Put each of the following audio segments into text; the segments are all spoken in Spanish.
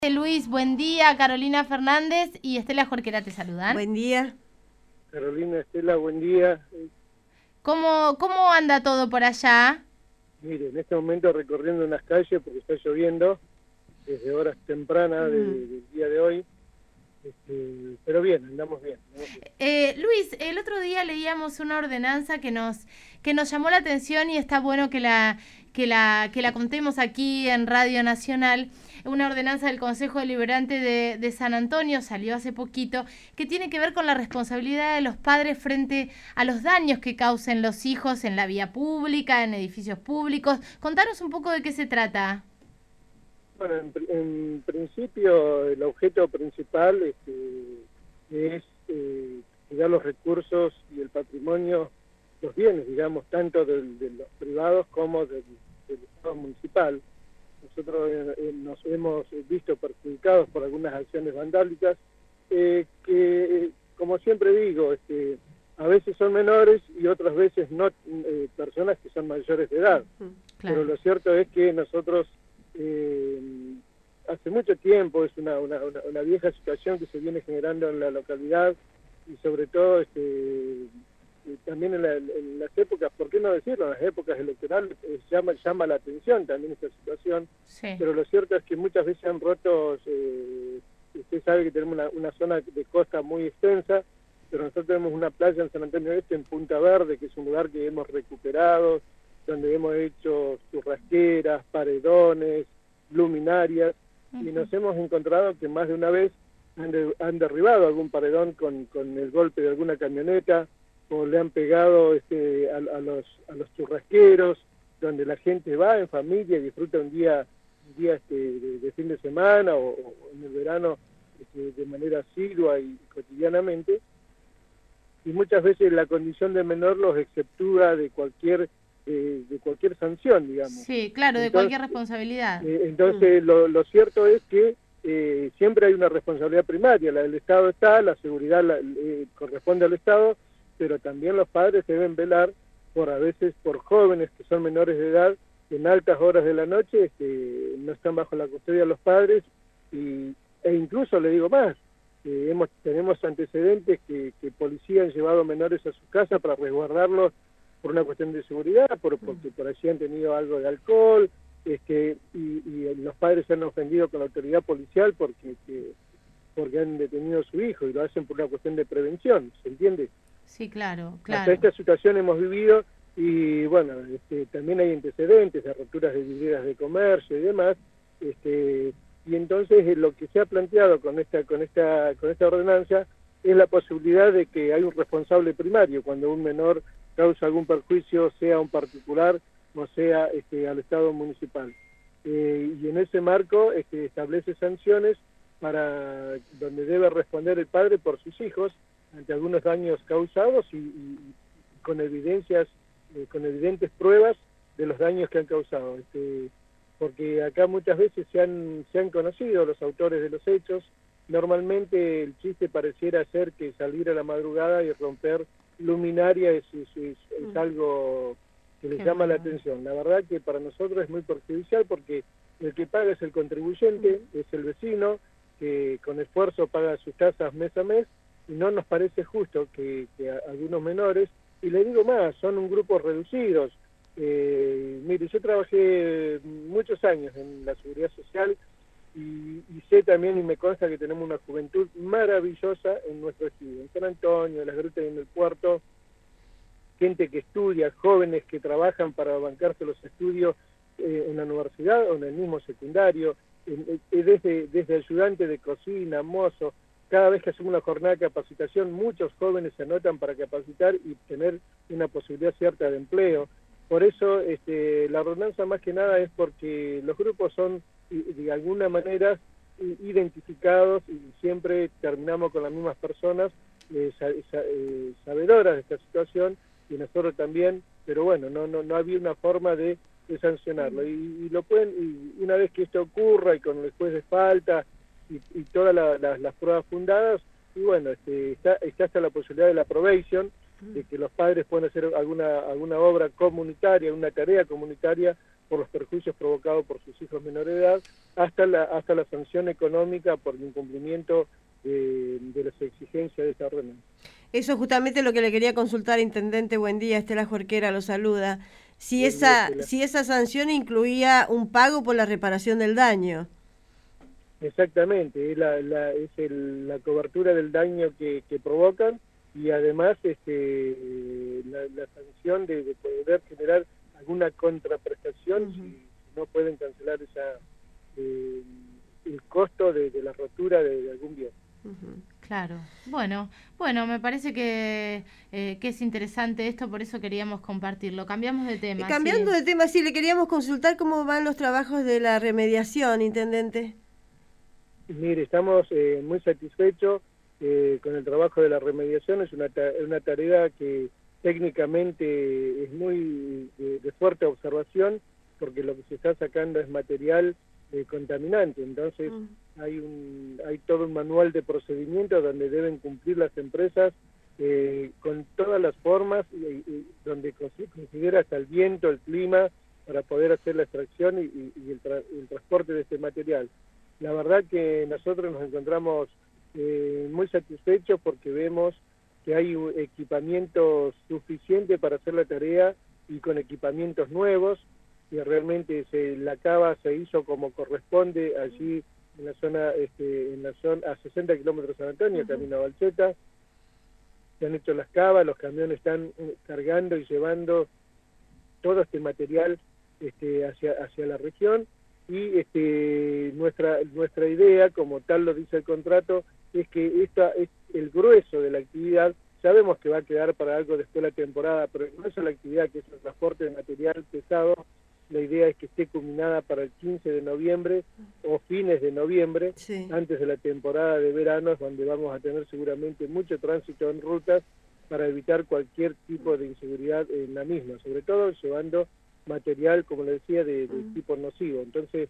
Luis, buen día. Carolina Fernández y Estela Jorquera te saludan. Buen día. Carolina, Estela, buen día. ¿Cómo anda todo por allá? Mire, en este momento recorriendo unas calles porque está lloviendo desde horas tempranas del día de hoy, pero bien, andamos bien. Luis, el otro día leíamos una ordenanza que nos llamó la atención y está bueno que la contemos aquí en Radio Nacional. Una ordenanza del Consejo Deliberante de San Antonio, salió hace poquito, que tiene que ver con la responsabilidad de los padres frente a los daños que causen los hijos en la vía pública, en edificios públicos. Contanos un poco de qué se trata. Bueno, en principio el objeto principal es cuidar los recursos y el patrimonio, los bienes, digamos, tanto de los privados como del Estado municipal. Nosotros nos hemos visto perjudicados por algunas acciones vandálicas que, como siempre digo, a veces son menores y otras veces no, personas que son mayores de edad. Claro. Pero lo cierto es que nosotros hace mucho tiempo, es una vieja situación que se viene generando en la localidad y sobre todo también en las épocas, ¿por qué no decirlo? En las épocas electorales llama la atención también esta situación, Sí. Pero lo cierto es que muchas veces han roto, usted sabe que tenemos una zona de costa muy extensa, pero nosotros tenemos una playa en San Antonio Este, en Punta Verde, que es un lugar que hemos recuperado, donde hemos hecho churrasqueras, paredones, luminarias, y nos hemos encontrado que más de una vez han derribado algún paredón con el golpe de alguna camioneta, o le han pegado a los churrasqueros, donde la gente va en familia y disfruta un día de fin de semana o en el verano de manera asidua y cotidianamente, y muchas veces la condición de menor los exceptúa de cualquier sanción, digamos. Sí, claro, de cualquier responsabilidad. Entonces lo cierto es que siempre hay una responsabilidad primaria, la del Estado está, la seguridad corresponde al Estado, pero también los padres deben velar a veces por jóvenes que son menores de edad, que en altas horas de la noche no están bajo la custodia de los padres, e incluso le digo más, tenemos antecedentes que policía han llevado menores a sus casas para resguardarlos por una cuestión de seguridad, porque por allí han tenido algo de alcohol, y los padres se han ofendido con la autoridad policial porque han detenido a su hijo y lo hacen por una cuestión de prevención, ¿se entiende? Sí, claro. Hasta esta situación hemos vivido y bueno, también hay antecedentes de roturas de vidrieras de comercio y demás, y entonces lo que se ha planteado con esta ordenanza es la posibilidad de que hay un responsable primario cuando un menor causa algún perjuicio, sea un particular o sea al Estado municipal. Y en ese marco establece sanciones para donde debe responder el padre por sus hijos ante algunos daños causados y con evidentes pruebas de los daños que han causado. Porque acá muchas veces se han conocido los autores de los hechos. Normalmente el chiste pareciera ser que salir a la madrugada y romper luminaria es algo que les llama la atención. La verdad que para nosotros es muy perjudicial porque el que paga es el contribuyente, es el vecino, que con esfuerzo paga sus tasas mes a mes, y no nos parece justo que algunos menores, y le digo más, son un grupo reducidos. Mire, yo trabajé muchos años en la seguridad social y sé también y me consta que tenemos una juventud maravillosa en nuestro estudio, en San Antonio, en las grutas y en el puerto, gente que estudia, jóvenes que trabajan para bancarse los estudios en la universidad o en el mismo secundario, desde ayudante de cocina, mozo. Cada vez que hacemos una jornada de capacitación, muchos jóvenes se anotan para capacitar y tener una posibilidad cierta de empleo. Por eso la ordenanza más que nada es porque los grupos son de alguna manera identificados y siempre terminamos con las mismas personas sabedoras de esta situación y nosotros también, pero bueno, no había una forma de sancionarlo. Y lo pueden, y una vez que esto ocurra y con el juez de falta y todas las pruebas fundadas, y bueno, está hasta la posibilidad de la probation, de que los padres pueden hacer alguna obra comunitaria, una tarea comunitaria por los perjuicios provocados por sus hijos menores de edad, hasta la sanción económica por el incumplimiento de las exigencias de esta ordenanza. Eso es justamente lo que le quería consultar, intendente. Buen día, Estela Jorquera lo saluda. Si esa sanción incluía un pago por la reparación del daño. Exactamente, es la cobertura del daño que provocan, y además la sanción de poder generar alguna contraprestación si no pueden cancelar el costo de la rotura de algún bien. Claro. Bueno, me parece que es interesante esto, por eso queríamos compartirlo. Cambiamos de tema. Cambiando de tema, sí, le queríamos consultar cómo van los trabajos de la remediación, intendente. Mire, estamos muy satisfechos con el trabajo de la remediación. Es una tarea que técnicamente es muy de fuerte observación, porque lo que se está sacando es material contaminante. Entonces hay todo un manual de procedimientos donde deben cumplir las empresas con todas las formas, donde se considera hasta el viento, el clima, para poder hacer la extracción y el transporte de este material. La verdad que nosotros nos encontramos muy satisfechos porque vemos que hay equipamiento suficiente para hacer la tarea, y con equipamientos nuevos, y realmente la cava se hizo como corresponde allí en la zona a 60 kilómetros de San Antonio, camino a Balseta. Se han hecho las cavas, los camiones están cargando y llevando todo este material hacia la región, y nuestra idea, como tal lo dice el contrato, es que esta es el grueso de la actividad. Sabemos que va a quedar para algo después de la temporada, pero el grueso de la actividad, que es el transporte de material pesado, la idea es que esté culminada para el 15 de noviembre o fines de noviembre, antes de la temporada de verano, donde vamos a tener seguramente mucho tránsito en rutas, para evitar cualquier tipo de inseguridad en la misma, sobre todo llevando material, como le decía, de tipo nocivo. Entonces,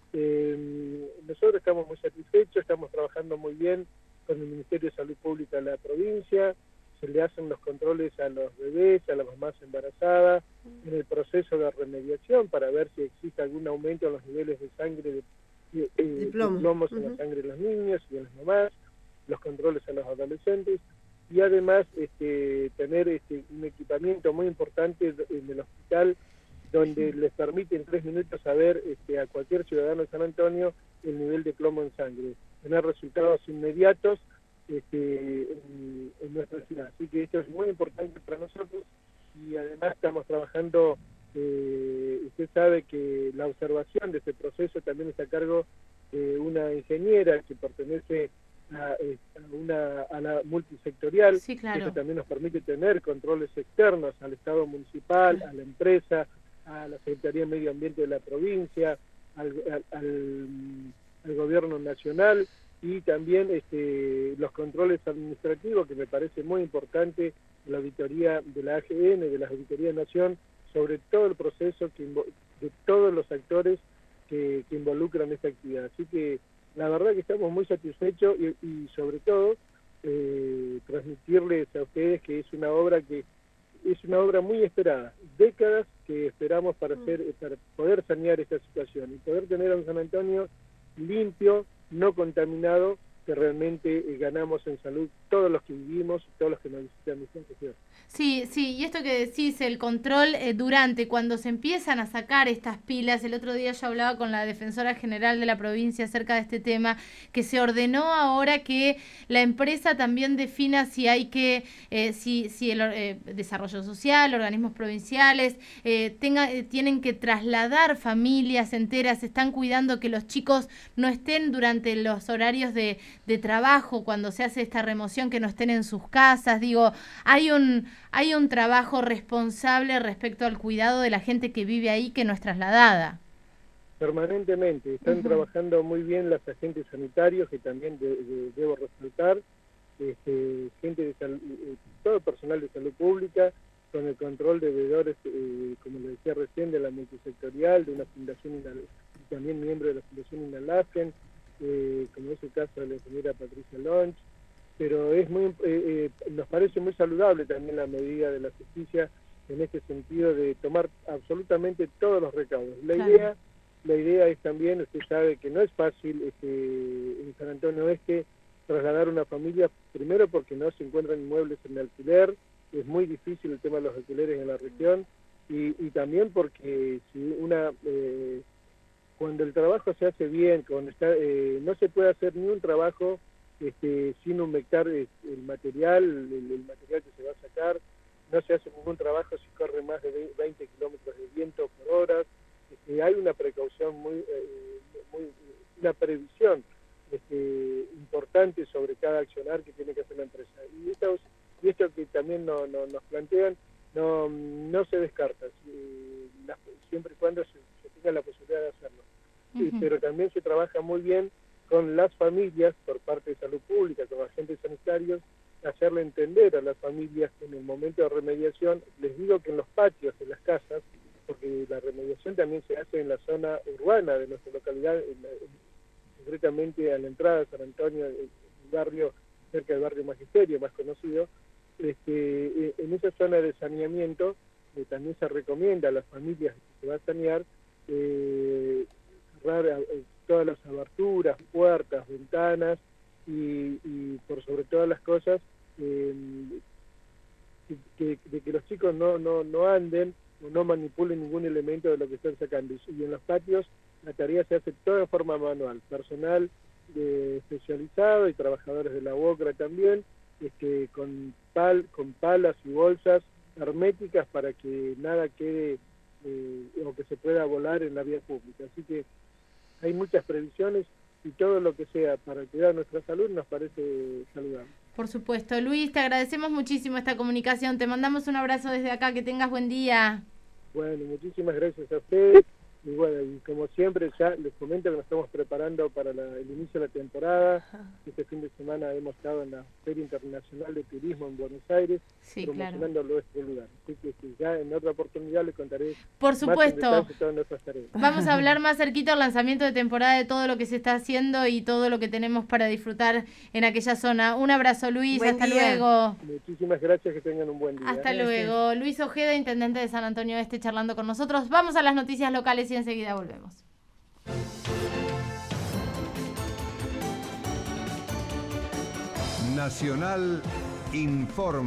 nosotros estamos muy satisfechos, estamos trabajando muy bien con el Ministerio de Salud Pública de la provincia. Se le hacen los controles a los bebés, a las mamás embarazadas, en el proceso de remediación, para ver si existe algún aumento en los niveles de sangre, de plomos en la sangre de los niños y de las mamás, los controles a los adolescentes, y además tener un equipamiento muy importante en el hospital, donde les permite en 3 minutos saber a cualquier ciudadano de San Antonio el nivel de plomo en sangre, tener resultados inmediatos en nuestra ciudad. Así que esto es muy importante para nosotros, y además estamos trabajando, usted sabe que la observación de este proceso también está a cargo de una ingeniera que pertenece a la multisectorial. Sí, claro. Eso también nos permite tener controles externos al Estado municipal, a la empresa, a la Secretaría de Medio Ambiente de la provincia, al gobierno nacional, y también los controles administrativos, que me parece muy importante, la auditoría de la AGN, de la Auditoría de Nación, sobre todo el proceso de todos los actores que involucran esta actividad. Así que la verdad que estamos muy satisfechos, y sobre todo transmitirles a ustedes que es una obra muy esperada, décadas que esperamos para poder sanear esta situación y poder tener a un San Antonio limpio, no contaminado, que realmente ganamos en salud todos los que vivimos y todos los que nos visitan nuestra región. Sí, y esto que decís, el control cuando se empiezan a sacar estas pilas, el otro día yo hablaba con la Defensora General de la provincia acerca de este tema, que se ordenó ahora que la empresa también defina si hay que, si el desarrollo social, organismos provinciales, tienen que trasladar familias enteras, están cuidando que los chicos no estén durante los horarios de trabajo, cuando se hace esta remoción, que no estén en sus casas. Digo, hay un trabajo responsable respecto al cuidado de la gente que vive ahí, que no es trasladada. Permanentemente, están trabajando muy bien los agentes sanitarios, que también debo resaltar, gente de salud, todo personal de salud pública, con el control de veedores, como le decía recién, de la multisectorial, de una fundación, también miembro de la Fundación Inalafen, como es el caso de la ingeniera Patricia Lonch. Pero nos parece muy saludable también la medida de la justicia en este sentido de tomar absolutamente todos los recaudos. La idea es también, usted sabe que no es fácil en San Antonio Oeste trasladar una familia, primero porque no se encuentran inmuebles en alquiler, es muy difícil el tema de los alquileres en la región, y también porque si cuando el trabajo se hace bien, cuando no se puede hacer ni un trabajo sin humectar el material que se va a sacar, no se hace ningún trabajo si corre más de 20 kilómetros de viento por hora. Hay una precaución una previsión importante sobre cada accionar que tiene que hacer la empresa. Y esto que también nos plantean no se descarta, siempre y cuando se tenga la posibilidad de hacerlo. Pero también se trabaja muy bien con las familias, por parte de salud pública, con agentes sanitarios, hacerle entender a las familias que en el momento de remediación, les digo que en los patios de las casas, porque la remediación también se hace en la zona urbana de nuestra localidad, concretamente a la entrada de San Antonio, el barrio, cerca del barrio Magisterio, más conocido, en esa zona de saneamiento también se recomienda a las familias que se va a sanear cerrar todas las aberturas, puertas, ventanas y por sobre todas las cosas de que los chicos no anden o no manipulen ningún elemento de lo que están sacando. Y en los patios la tarea se hace toda de forma manual, personal especializado y trabajadores de la UOCRA también, con palas y bolsas herméticas para que nada quede o que se pueda volar en la vía pública. Así que hay muchas previsiones y todo lo que sea para cuidar nuestra salud nos parece saludable. Por supuesto. Luis, te agradecemos muchísimo esta comunicación. Te mandamos un abrazo desde acá. Que tengas buen día. Bueno, muchísimas gracias a ustedes. Y bueno, y como siempre ya les comento que nos estamos preparando para el inicio de la temporada. Este fin de semana hemos estado en la Feria Internacional de Turismo en Buenos Aires, promocionando nuestro lugar. Así que ya en otra oportunidad les contaré por supuesto más en detalle todas nuestras tareas. Vamos a hablar más cerquita del lanzamiento de temporada de todo lo que se está haciendo y todo lo que tenemos para disfrutar en aquella zona. Un abrazo, Luis. Hasta luego. Muchísimas gracias, que tengan un buen día. Hasta luego. Luis Ojeda, intendente de San Antonio Este, charlando con nosotros. Vamos a las noticias locales y enseguida volvemos. Nacional Informa.